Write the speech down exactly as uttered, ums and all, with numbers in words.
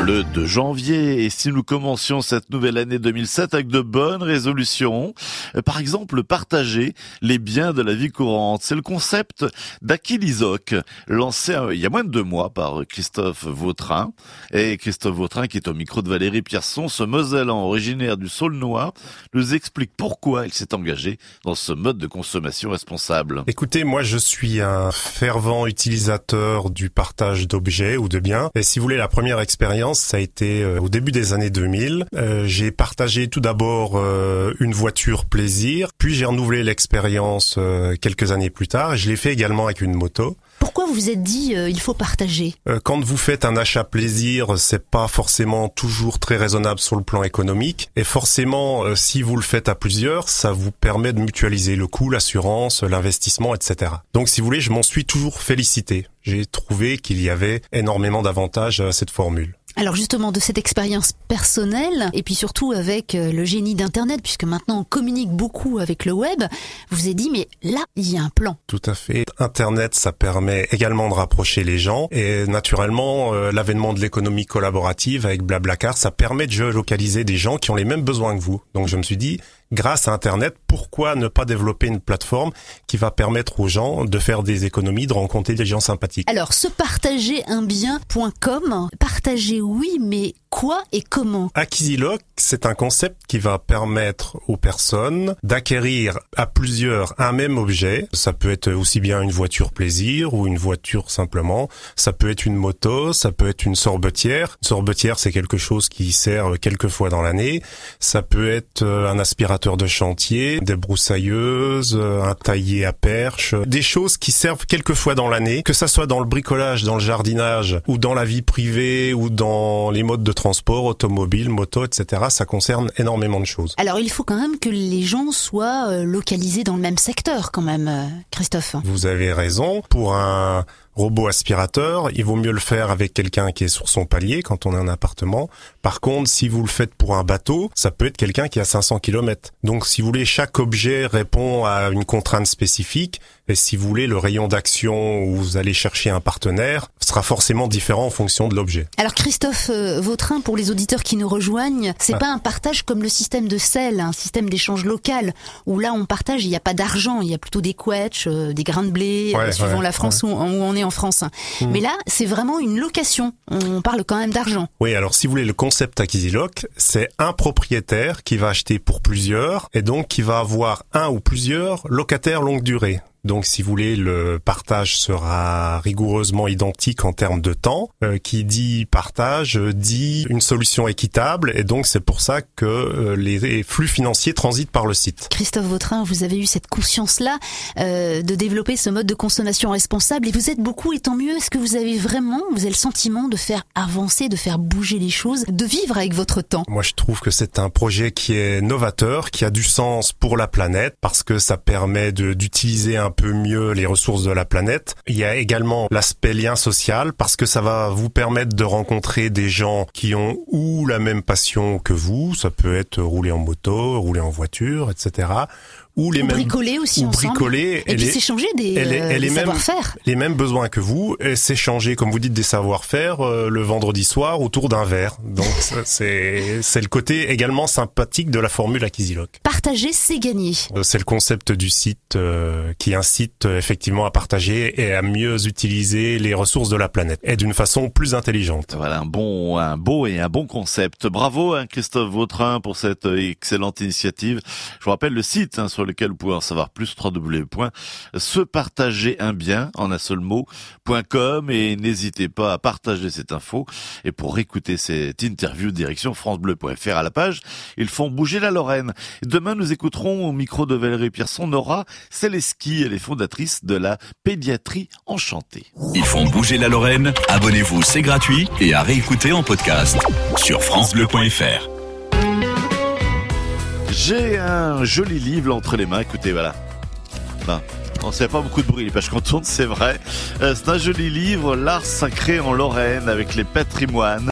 le deux janvier. Et si nous commencions cette nouvelle année deux mille sept avec de bonnes résolutions, par exemple, partager les biens de la vie courante. C'est le concept d'Achilles-Oc, lancé il y a moins de deux mois par Christophe Vautrin. Et Christophe Vautrin, qui est au micro de Valérie Pierson, ce Mosellan originaire du Saulnois, nous explique pourquoi il s'est engagé dans ce mode de consommation responsable. Écoutez, moi je suis un fervent utilisateur du partage d'objets ou de biens. Et si vous voulez, la première expérience, ça a été euh, au début des années deux mille. Euh, j'ai partagé tout d'abord euh, une voiture plaisir, puis j'ai renouvelé l'expérience euh, quelques années plus tard. Et je l'ai fait également avec une moto. Pourquoi vous vous êtes dit euh, il faut partager ? euh, Quand vous faites un achat plaisir, c'est pas forcément toujours très raisonnable sur le plan économique. Et forcément, euh, si vous le faites à plusieurs, ça vous permet de mutualiser le coût, l'assurance, l'investissement, et cetera. Donc si vous voulez, je m'en suis toujours félicité. J'ai trouvé qu'il y avait énormément d'avantages à cette formule. Alors justement, de cette expérience personnelle, et puis surtout avec le génie d'Internet, puisque maintenant on communique beaucoup avec le web, vous vous êtes dit, mais là, il y a un plan. Tout à fait. Internet, ça permet également de rapprocher les gens, et naturellement, euh, l'avènement de l'économie collaborative avec Blablacar, ça permet de géolocaliser des gens qui ont les mêmes besoins que vous. Donc je me suis dit, grâce à Internet, pourquoi ne pas développer une plateforme qui va permettre aux gens de faire des économies, de rencontrer des gens sympathiques. Alors, se partager un bien point com, partager oui, mais quoi et comment ? Achilles-Oc, c'est un concept qui va permettre aux personnes d'acquérir à plusieurs un même objet. Ça peut être aussi bien une voiture plaisir ou une voiture simplement. Ça peut être une moto, ça peut être une sorbetière. Une sorbetière, c'est quelque chose qui sert quelques fois dans l'année. Ça peut être un aspirateur de chantier, des broussailleuses, un taillé à perche, des choses qui servent quelques fois dans l'année, que ça soit dans le bricolage, dans le jardinage, ou dans la vie privée, ou dans les modes de transport, automobile, moto, et cetera. Ça concerne énormément de choses. Alors il faut quand même que les gens soient localisés dans le même secteur quand même, Christophe. Vous avez raison. Pour un robot aspirateur, il vaut mieux le faire avec quelqu'un qui est sur son palier quand on a un appartement. Par contre, si vous le faites pour un bateau, ça peut être quelqu'un qui a cinq cents kilomètres. Donc, si vous voulez, chaque objet répond à une contrainte spécifique. Et si vous voulez, le rayon d'action où vous allez chercher un partenaire sera forcément différent en fonction de l'objet. Alors, Christophe euh, Vautrin, pour les auditeurs qui nous rejoignent, c'est ah. pas un partage comme le système de S E L, un système d'échange local, où là, on partage, il n'y a pas d'argent, il y a plutôt des couetches, euh, des grains de blé, ouais, euh, suivant ouais, la France ouais. où, où on est en France. Mmh. Mais là, c'est vraiment une location. On parle quand même d'argent. Oui, alors si vous voulez, le concept Achilles-Oc, c'est un propriétaire qui va acheter pour plusieurs et donc qui va avoir un ou plusieurs locataires longue durée. Donc, si vous voulez, le partage sera rigoureusement identique en termes de temps. Euh, qui dit partage dit une solution équitable, et donc c'est pour ça que euh, les flux financiers transitent par le site. Christophe Vautrin, vous avez eu cette conscience-là euh, de développer ce mode de consommation responsable, et vous êtes beaucoup, et tant mieux. Est-ce que vous avez vraiment, vous avez le sentiment de faire avancer, de faire bouger les choses, de vivre avec votre temps ? Moi, je trouve que c'est un projet qui est novateur, qui a du sens pour la planète, parce que ça permet de d'utiliser un peu mieux les ressources de la planète. Il y a également l'aspect lien social, parce que ça va vous permettre de rencontrer des gens qui ont ou la même passion que vous, ça peut être rouler en moto, rouler en voiture, et cetera, ou les ou mêmes bricoler aussi ou ensemble. bricoler et puis les, s'échanger des, et les, euh, et les des mêmes, savoir-faire. Les mêmes besoins que vous, et s'échanger, comme vous dites, des savoir-faire euh, le vendredi soir autour d'un verre. Donc c'est c'est le côté également sympathique de la formule Achilles-Oc. Partager, c'est gagner. C'est le concept du site euh, qui incite euh, effectivement à partager et à mieux utiliser les ressources de la planète et d'une façon plus intelligente. Voilà un bon, un beau et un bon concept. Bravo hein, Christophe Vautrin pour cette excellente initiative. Je vous rappelle le site hein, sur lequel vous pouvez en savoir plus, w w w point se partager un bien en un seul mot point com, et n'hésitez pas à partager cette info. Et pour écouter cette interview, direction francebleu point f r à la page Ils font bouger la Lorraine. Demain, nous écouterons au micro de Valérie Pierson Nora Seleski, elle est fondatrice de la pédiatrie enchantée. Ils font bouger la Lorraine. Abonnez-vous, c'est gratuit, et à réécouter en podcast sur francebleu point f r. J'ai un joli livre entre les mains, écoutez, voilà. Ben, on ne sait pas beaucoup de bruit, les pages qu'on tourne, c'est vrai. Euh, c'est un joli livre, L'art sacré en Lorraine, avec les patrimoines.